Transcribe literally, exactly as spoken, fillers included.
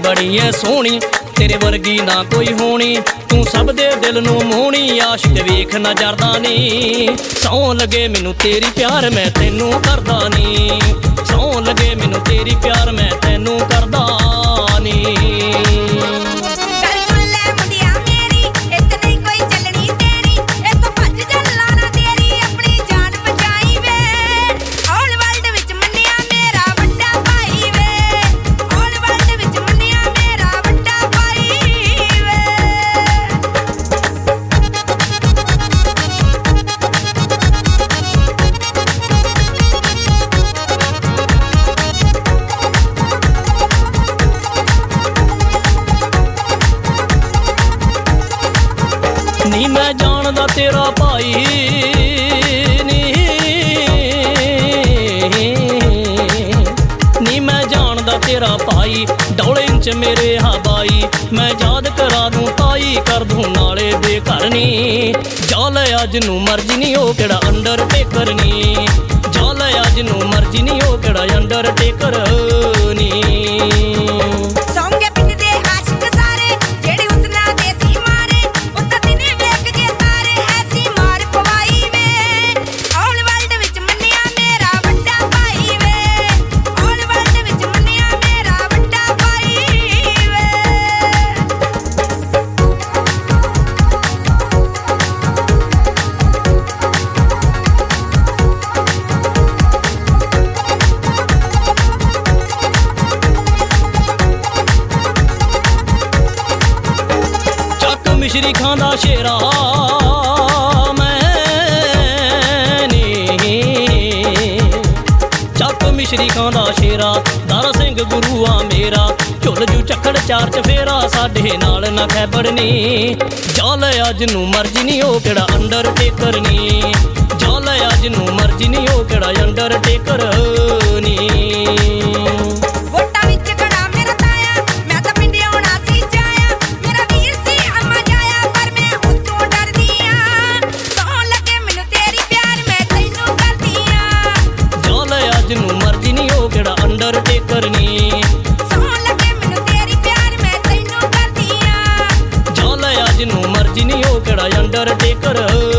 बड़ी है सोहनी, तेरे वर्गी ना कोई होनी। तू सब दे दिल नू मोहनी, आशिक वेख ना जरदा नी। सौ लगे मैनू तेरी प्यार मैं तैनू करदा नी। सौ लगे मैनू तेरी प्यार मैं तैनू करदा नी। नी मैं जानदा तेरा भाई नी, नी मैं जानदा तेरा भाई। डौले इंच मेरे हवाई, मैं याद करा दूं ताई, कर दूं नाले बेघर नी। जाल अज नू मर्जी नी ओ केड़ा अंडरटेकर नी। जाल अज नू मर्जी नी ओ केड़ा अंडरटेकर नी। मिश्री खांदा शेरा मैं नी, चक मिश्री खांदा शेरा। दारा सिंह गुरुआ मेरा, झुल जू चक्कड़ चार चफेरा, साडे नाल ना खैबर नी। जाल अज नू मर्जी नी ओ केड़ा अंडरटेकर नी। जाल अज नू मर्जी नी ओ केड़ा अंडरटेकर नी। अंडरटेकर नी, सौ लगे मैनू तेरी प्यार मैं तैनू करदी आं। जाल अज नू मर्जी नी ओ केड़ा अंडरटेकर।